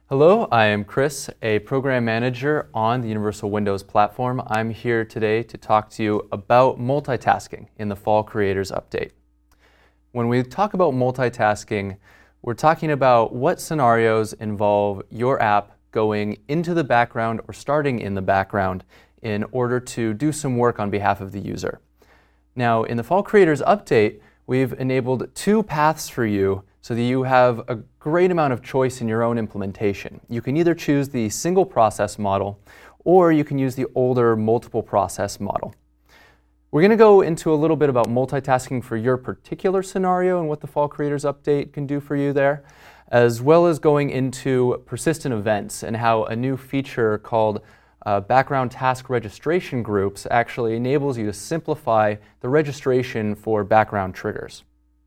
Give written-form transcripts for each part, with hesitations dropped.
Hello, I am Chris, a program manager on the Universal Windows platform. I'm here today to talk to you about multitasking in the Fall Creators Update. When we talk about multitasking, we're talking about what scenarios involve your app going into the background or starting in the background in order to do some work on behalf of the user. Now, in the Fall Creators Update, we've enabled two paths for you so that you have a great amount of choice in your own implementation. You can either choose the single process model or you can use the older multiple process model. We're going to go into a little bit about multitasking for your particular scenario and what the Fall Creators Update can do for you there, as well as going into persistent events and how a new feature called background task registration groups actually enables you to simplify the registration for background triggers.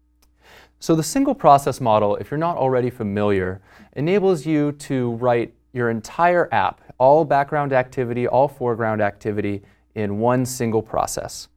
So the single process model, if you're not already familiar, enables you to write your entire app, all background activity, all foreground activity, in one single process.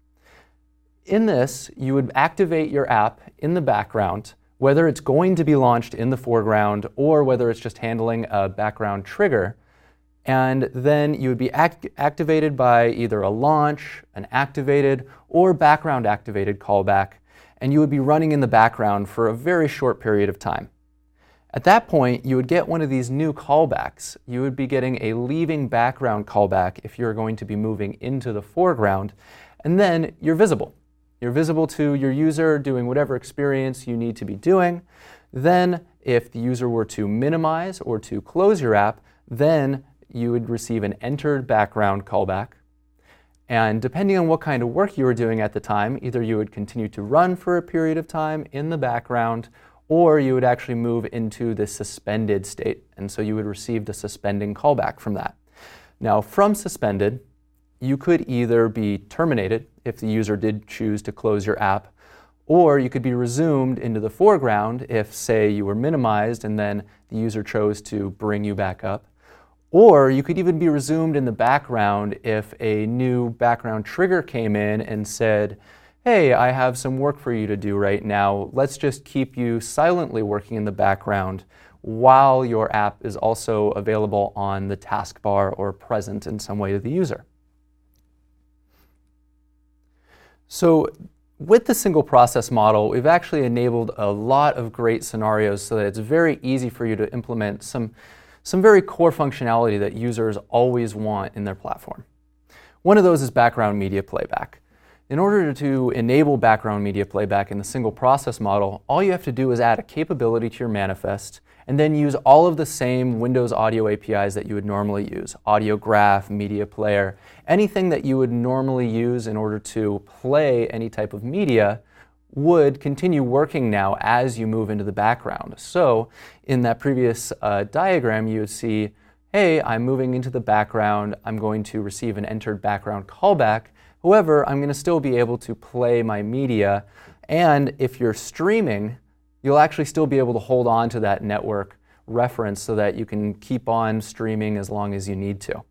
In this, you would activate your app in the background, whether it's going to be launched in the foreground or whether it's just handling a background trigger, and then you would be activated by either a launch, an activated, or background activated callback, and you would be running in the background for a very short period of time. At that point, you would get one of these new callbacks. You would be getting a leaving background callback if you're going to be moving into the foreground, and then you're visible. You're visible to your user doing whatever experience you need to be doing. Then, if the user were to minimize or to close your app, then you would receive an entered background callback. And depending on what kind of work you were doing at the time, either you would continue to run for a period of time in the background, or you would actually move into the suspended state. And so you would receive the suspending callback from that. Now, from suspended, you could either be terminated if the user did choose to close your app, or you could be resumed into the foreground if, say, you were minimized and then the user chose to bring you back up. Or you could even be resumed in the background if a new background trigger came in and said, hey, I have some work for you to do right now. Let's just keep you silently working in the background while your app is also available on the taskbar or present in some way to the user. So with the single process model, we've actually enabled a lot of great scenarios so that it's very easy for you to implement some very core functionality that users always want in their platform. One of those is background media playback. In order to enable background media playback in the single process model, all you have to do is add a capability to your manifest and then use all of the same Windows audio APIs that you would normally use. Audio graph, media player, anything that you would normally use in order to play any type of media would continue working now as you move into the background. So in that previous diagram, you would see, hey, I'm moving into the background. I'm going to receive an entered background callback. However, I'm going to still be able to play my media. And if you're streaming, you'll actually still be able to hold on to that network reference so that you can keep on streaming as long as you need to.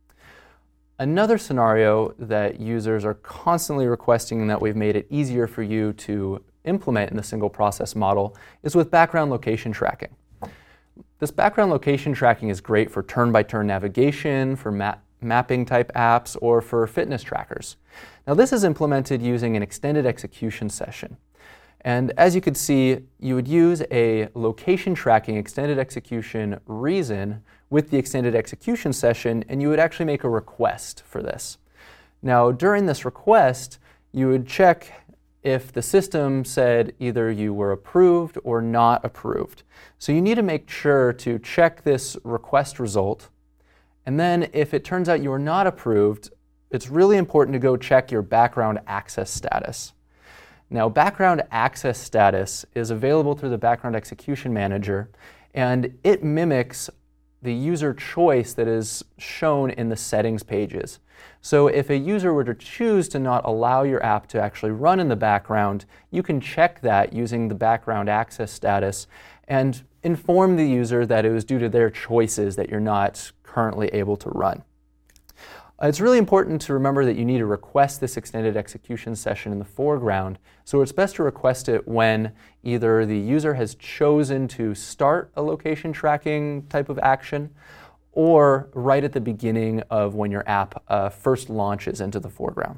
Another scenario that users are constantly requesting and that we've made it easier for you to implement in the single process model is with background location tracking. This background location tracking is great for turn-by-turn navigation, for mapping type apps, or for fitness trackers. Now this is implemented using an extended execution session. And as you could see, you would use a location tracking extended execution reason with the extended execution session, and you would actually make a request for this. Now, during this request, you would check if the system said either you were approved or not approved. So you need to make sure to check this request result, and then if it turns out you are not approved, it's really important to go check your background access status. Now, background access status is available through the Background Execution Manager, and it mimics the user choice that is shown in the settings pages. So if a user were to choose to not allow your app to actually run in the background, you can check that using the background access status and inform the user that it was due to their choices that you're not currently able to run. It's really important to remember that you need to request this extended execution session in the foreground. So it's best to request it when either the user has chosen to start a location tracking type of action, or right at the beginning of when your app first launches into the foreground.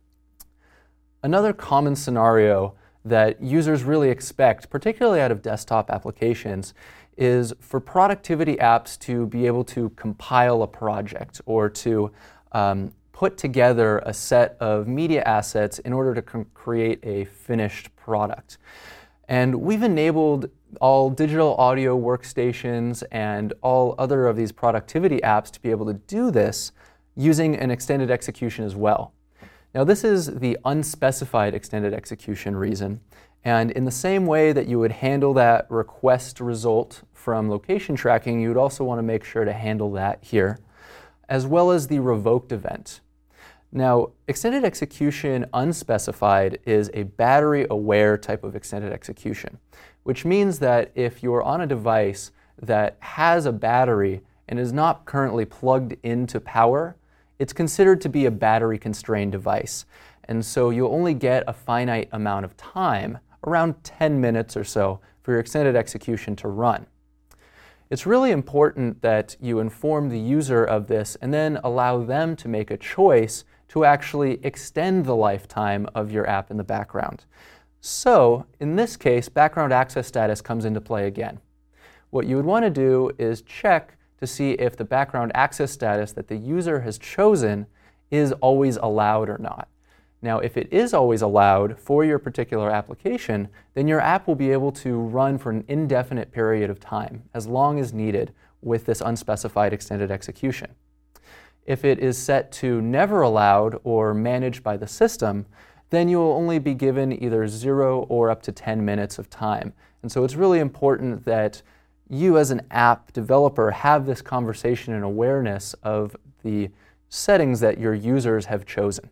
Another common scenario that users really expect, particularly out of desktop applications, is for productivity apps to be able to compile a project or to put together a set of media assets in order to create a finished product. And we've enabled all digital audio workstations and all other of these productivity apps to be able to do this using an extended execution as well. Now, this is the unspecified extended execution reason. And in the same way that you would handle that request result from location tracking, you would also want to make sure to handle that here, as well as the revoked event. Now, extended execution unspecified is a battery-aware type of extended execution, which means that if you're on a device that has a battery and is not currently plugged into power, it's considered to be a battery-constrained device. And so you'll only get a finite amount of time, around 10 minutes or so, for your extended execution to run. It's really important that you inform the user of this and then allow them to make a choice to actually extend the lifetime of your app in the background. So, in this case, background access status comes into play again. What you would want to do is check to see if the background access status that the user has chosen is always allowed or not. Now, if it is always allowed for your particular application, then your app will be able to run for an indefinite period of time, as long as needed, with this unspecified extended execution. If it is set to never allowed or managed by the system, then you will only be given either 0 or up to 10 minutes of time. And so it's really important that you as an app developer have this conversation and awareness of the settings that your users have chosen.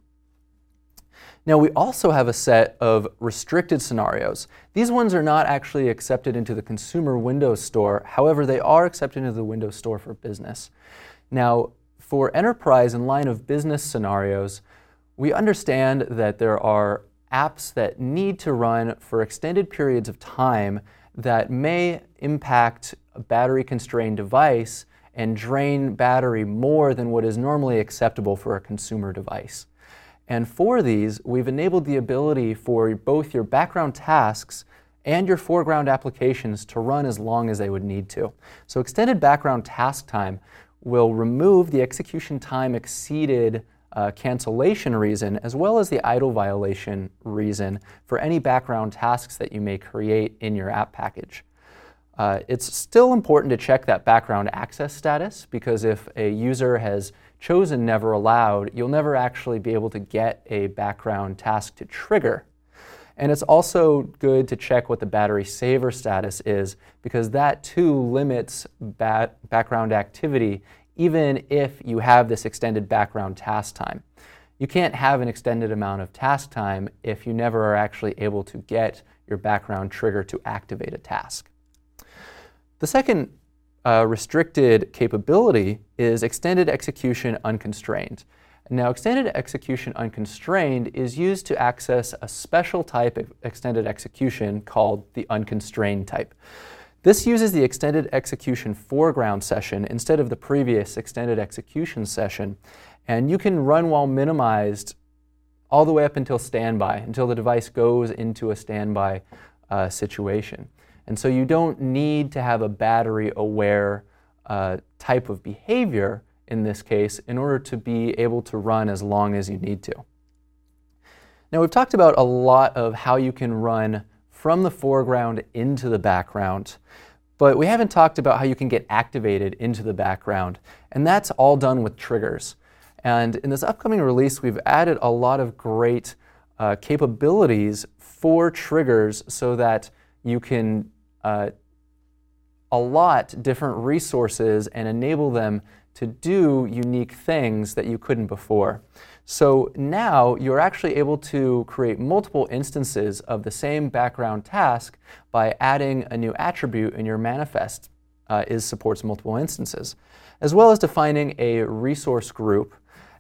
Now, we also have a set of restricted scenarios. These ones are not actually accepted into the consumer Windows Store. However, they are accepted into the Windows Store for business. Now, for enterprise and line of business scenarios, we understand that there are apps that need to run for extended periods of time that may impact a battery-constrained device and drain battery more than what is normally acceptable for a consumer device. And for these, we've enabled the ability for both your background tasks and your foreground applications to run as long as they would need to. So extended background task time will remove the execution time exceeded cancellation reason, as well as the idle violation reason for any background tasks that you may create in your app package. It's still important to check that background access status, because if a user has chosen never allowed, you'll never actually be able to get a background task to trigger. And it's also good to check what the battery saver status is, because that too limits background activity even if you have this extended background task time. You can't have an extended amount of task time if you never are actually able to get your background trigger to activate a task. The second restricted capability is extended execution unconstrained. Now, extended execution unconstrained is used to access a special type of extended execution called the unconstrained type. This uses the extended execution foreground session instead of the previous extended execution session, and you can run while minimized all the way up until standby, until the device goes into a standby situation. And so you don't need to have a battery-aware type of behavior in this case in order to be able to run as long as you need to. Now, we've talked about a lot of how you can run from the foreground into the background, but we haven't talked about how you can get activated into the background, and that's all done with triggers. And in this upcoming release, we've added a lot of great capabilities for triggers so that you can allot different resources and enable them to do unique things that you couldn't before. So now you're actually able to create multiple instances of the same background task by adding a new attribute in your manifest. Supports multiple instances, as well as defining a resource group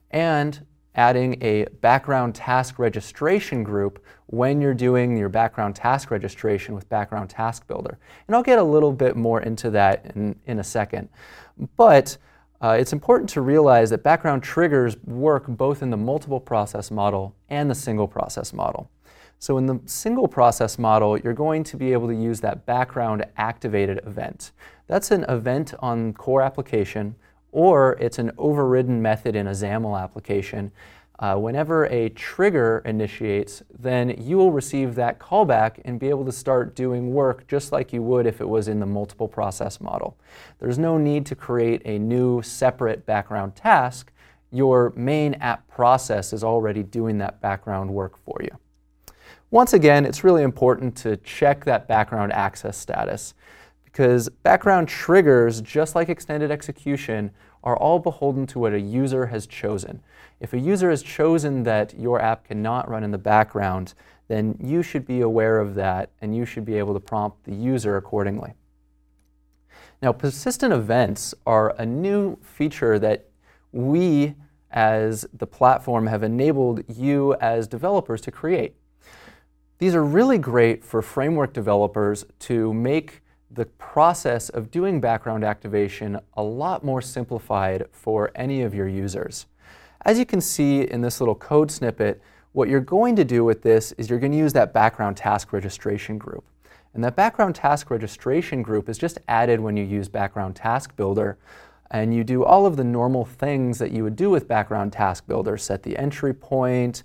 and adding a background task registration group when you're doing your background task registration with Background Task Builder. And I'll get a little bit more into that in a second. But it's important to realize that background triggers work both in the multiple process model and the single process model. So in the single process model, you're going to be able to use that background activated event. That's an event on core application, or it's an overridden method in a XAML application. Whenever a trigger initiates, then you will receive that callback and be able to start doing work just like you would if it was in the multiple process model. There's no need to create a new separate background task. Your main app process is already doing that background work for you. Once again, it's really important to check that background access status, because background triggers, just like extended execution, are all beholden to what a user has chosen. If a user has chosen that your app cannot run in the background, then you should be aware of that and you should be able to prompt the user accordingly. Now, persistent events are a new feature that we as the platform have enabled you as developers to create. These are really great for framework developers to make the process of doing background activation a lot more simplified for any of your users. As you can see in this little code snippet, what you're going to do with this is you're going to use that background task registration group. And that background task registration group is just added when you use Background Task Builder. And you do all of the normal things that you would do with Background Task Builder: set the entry point,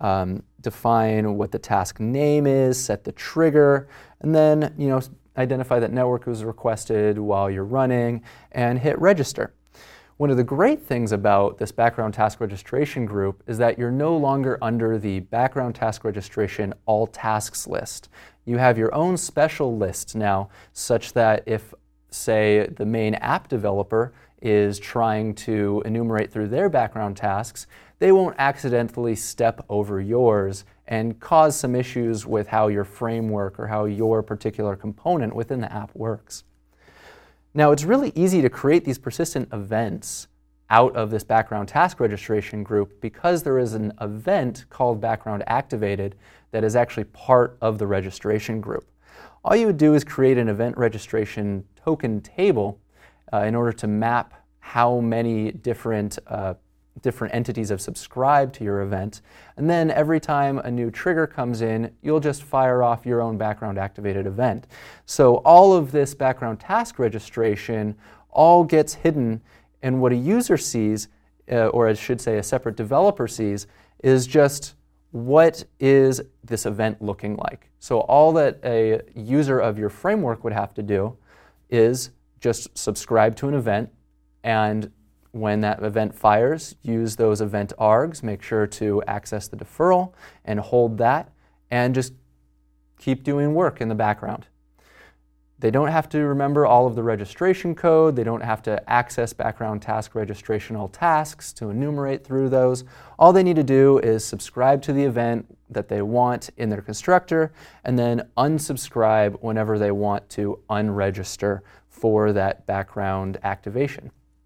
define what the task name is, set the trigger, and then identify that network was requested while you're running, and hit register. One of the great things about this background task registration group is that you're no longer under the background task registration all tasks list. You have your own special list now, such that if, say, the main app developer is trying to enumerate through their background tasks, they won't accidentally step over yours and cause some issues with how your framework or how your particular component within the app works. Now, it's really easy to create these persistent events out of this background task registration group because there is an event called background activated that is actually part of the registration group. All you would do is create an event registration token table in order to map how many different entities have subscribed to your event. And then every time a new trigger comes in, you'll just fire off your own background activated event. So all of this background task registration all gets hidden, and what a user sees, or I should say a separate developer sees, is just what is this event looking like. So all that a user of your framework would have to do is just subscribe to an event, and when that event fires, use those event args, make sure to access the deferral and hold that, and just keep doing work in the background. They don't have to remember all of the registration code. They don't have to access background task registration all tasks to enumerate through those. All they need to do is subscribe to the event that they want in their constructor, and then unsubscribe whenever they want to unregister for that background activation.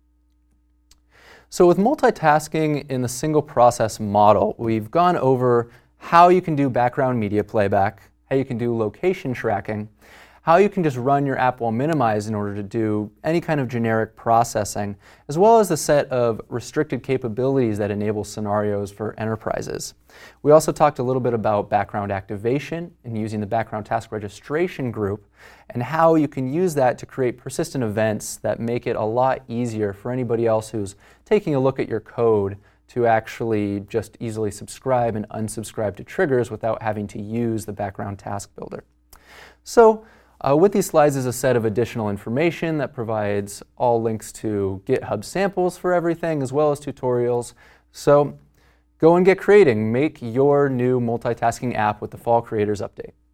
So with multitasking in the single process model, we've gone over how you can do background media playback, how you can do location tracking, how you can just run your app while minimized in order to do any kind of generic processing, as well as the set of restricted capabilities that enable scenarios for enterprises. We also talked a little bit about background activation and using the background task registration group, and how you can use that to create persistent events that make it a lot easier for anybody else who's taking a look at your code to actually just easily subscribe and unsubscribe to triggers without having to use the background task builder. So with these slides is a set of additional information that provides all links to GitHub samples for everything, as well as tutorials. So go and get creating. Make your new multitasking app with the Fall Creators Update.